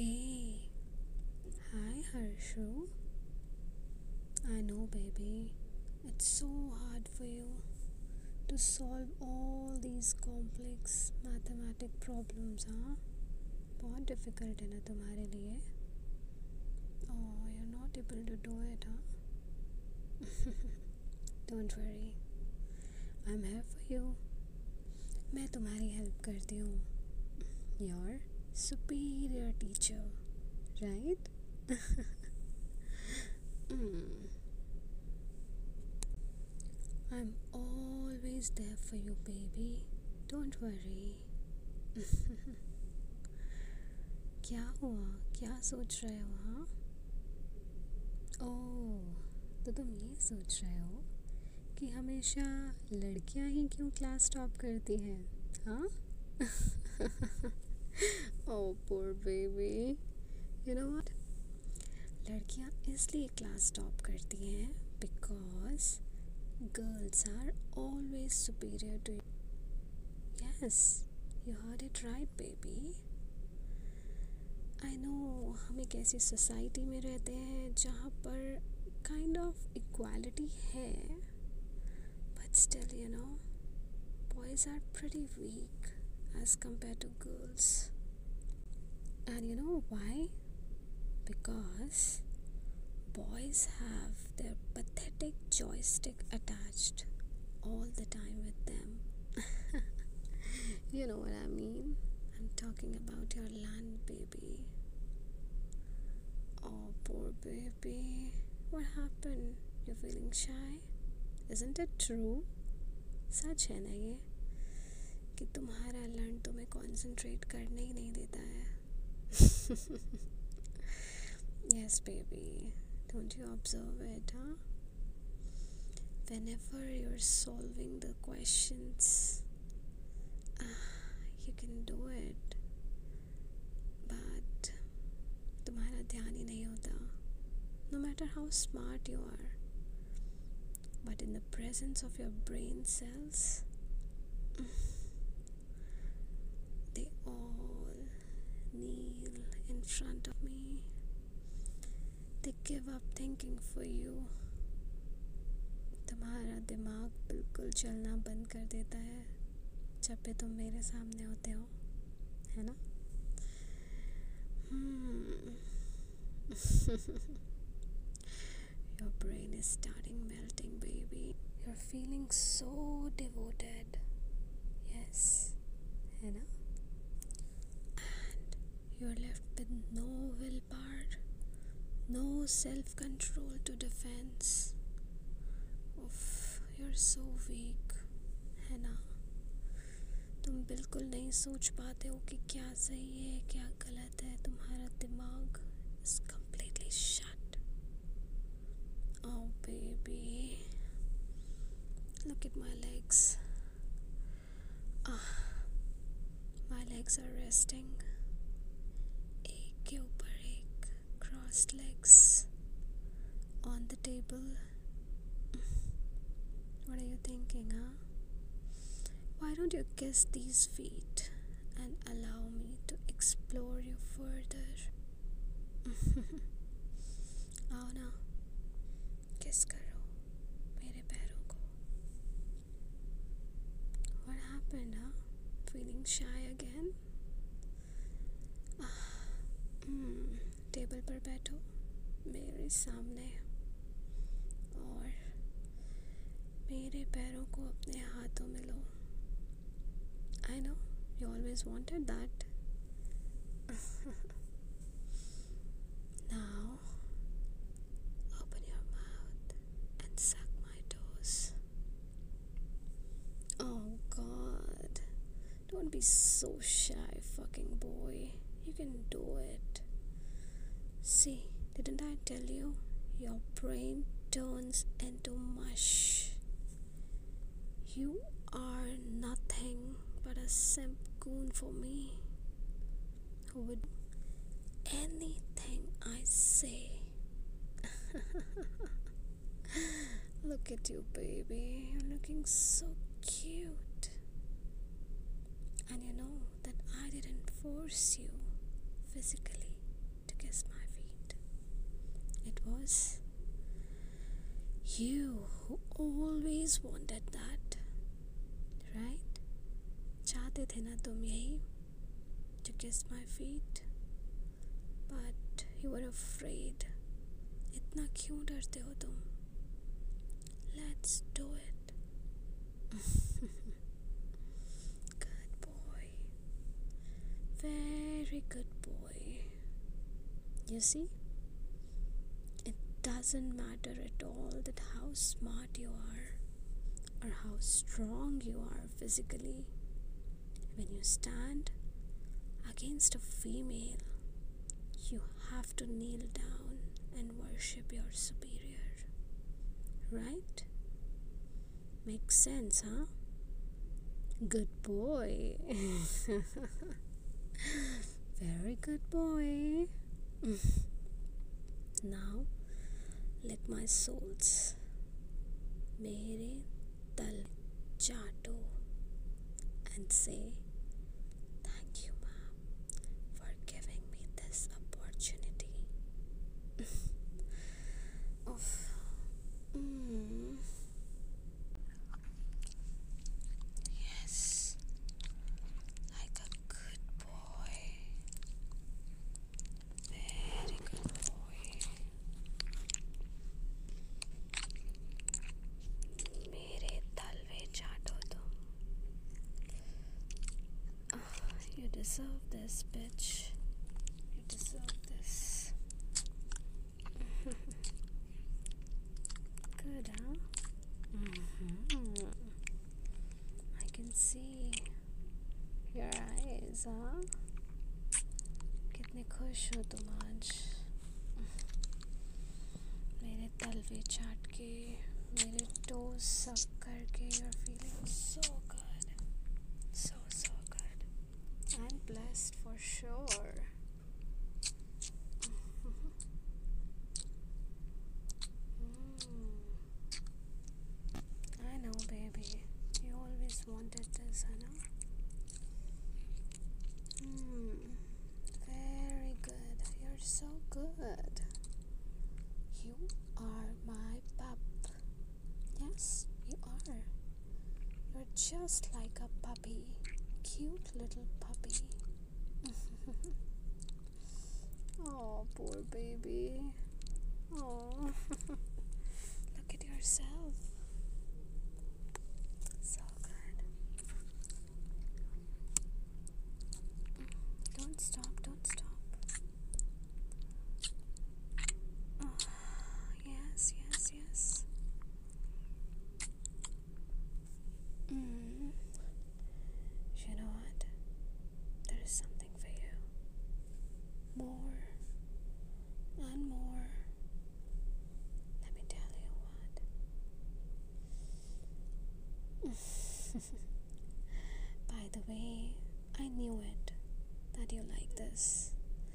Hey, hi Harshu. I know, baby, it's so hard for you to solve all these complex mathematic problems, हाँ? बहुत difficult है ना तुम्हारे लिए? Oh, you're not able to do it, हाँ? Don't worry, I'm here for you. मैं तुम्हारी help करती हूँ. Your superior teacher, right? Hmm. I'm always there for you, baby. Don't worry. क्या हुआ? क्या सोच रहे हो? हाँ? ओह, तो तुम ये सोच रहे हो कि हमेशा लड़कियां ही क्यों क्लास टॉप करती हैं? हाँ? ओह poor baby. You know what? लड़कियां इसलिए क्लास टॉप करती हैं because girls are always superior to you. Yes, you heard it right, baby. I know हम एक ऐसी सोसाइटी में रहते हैं जहाँ पर काइंड ऑफ इक्वालिटी है, but still, boys are pretty weak as compared to girls. And you know why? Because boys have their pathetic joystick attached all the time with them. You know what I mean? I'm talking about your land, baby. Oh, poor baby. What happened? You're feeling shy? Isn't it true? सच है ना ये कि तुम्हारा learn तुम्हें concentrate करने ही नहीं देता है? Yes, baby. Don't you observe it, huh? Whenever you're solving the questions, you can do it, but तुम्हारा ध्यान ही नहीं होता. No matter how smart you are, but in the presence of your brain cells, they all kneel in front of me. They give up thinking for you. तुम्हारा दिमाग बिल्कुल चलना बंद कर देता है जब भी तुम मेरे सामने होते हो, है ना? Your brain is starting melting, baby. You're feeling so devoted. Yes, है ना? And you're left with no willpower, no self-control to defense. Oof, you're so weak, है ना? तुम बिल्कुल नहीं सोच पाते हो कि क्या सही है क्या गलत है. तुम्हारा दिमाग is completely shut. Oh baby, look at my legs. My legs are resting. एक के ऊपर एक, crossed legs on the table. What are you thinking, huh? Why don't you kiss these feet and allow me to explore you further? आओ ना, किस करो मेरे पैरों को. What happened, huh? Feeling shy again? Table पर बैठो मेरे सामने और मेरे पैरों को अपने हाथों में लो. I know you always wanted that. Now open your mouth and suck my toes. Oh God, don't be so shy, fucking boy. You can do it. See, didn't I tell you? Your brain turns into mush. You are nothing but a simp goon for me who would do anything I say. Look at you, baby. You're looking so cute. And you know that I didn't force you physically. kiss my feet. It was you who always wanted that, right? चाहते थे ना तुम यही, to kiss my feet, but you were afraid. इतना क्यों डरते हो तुम? Let's do it. Good boy. Very good boy. You see, it doesn't matter at all that how smart you are or how strong you are physically. When you stand against a female, you have to kneel down and worship your superior. Right? Makes sense, huh? Good boy. Very good boy. Now, lick my soles. मेरे तल चाटो and say, thank you, ma'am, for giving me this opportunity. Oof. Yes, like a good boy. Very good boy. मेरे तलवे चाटो तुम. You deserve this, bitch. You deserve this. Good, huh? I can see your eyes, huh? कितने खुश हो तुम आज मेरे तलवे चाट के, मेरे toes suck करके. You're feeling so good, so good, and blessed for sure. I know, baby. You always wanted this, I know. Very good. You're so good. You are my pup. Yes, you are. You're just like a puppy. Cute little puppy. Oh, poor baby. Oh. Look at yourself. So good. Don't stop, don't stop. Oh, yes, yes, yes. You know what? There is something for you. More and more. Let me tell you what. By the way, I knew it, that you like this.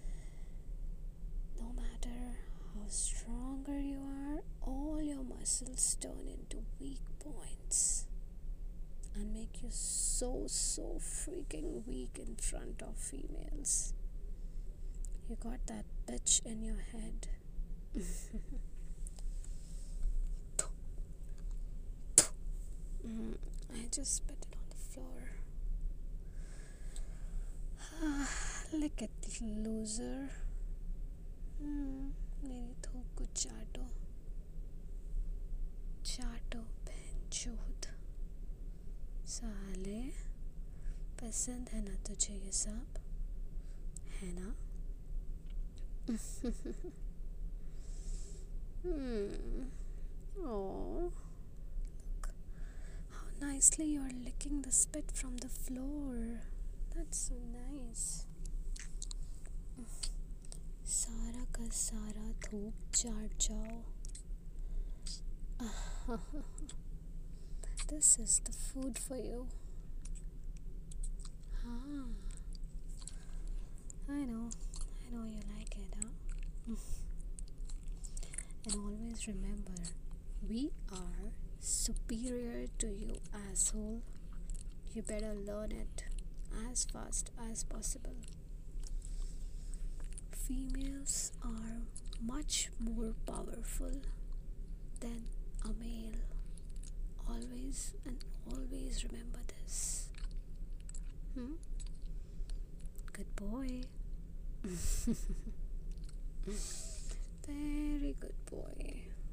No matter how stronger you are, all your muscles turn into weak points and make you so freaking weak in front of females. You got that bitch in your head. I just spit it on the floor. Look at the loser. मेरी थूक को चाटो चाटो बहनचोद. साले, पसंद है ना तुझे ये सब, है ना? Oh, look how nicely you're licking the spit from the floor. That's so nice. सारा का सारा थूक चाट जाओ. This is the food for you. I know you like it, huh? And always remember, we are superior to you, asshole. You better learn it as fast as possible. females are much more powerful than a male. Always and always remember this. Hmm? Good boy. Very good boy.